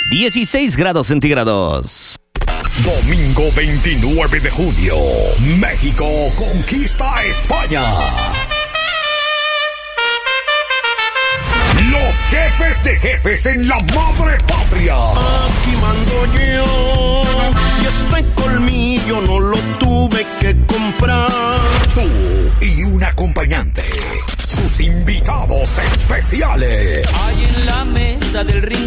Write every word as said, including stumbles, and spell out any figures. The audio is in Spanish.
dieciséis grados centígrados. Domingo veintinueve de junio, México conquista a España. Los jefes de jefes en la madre patria. Aquí mando yo, y este colmillo no lo tuve que comprar. Tú y un acompañante, sus invitados especiales. Hay en la mesa del rincón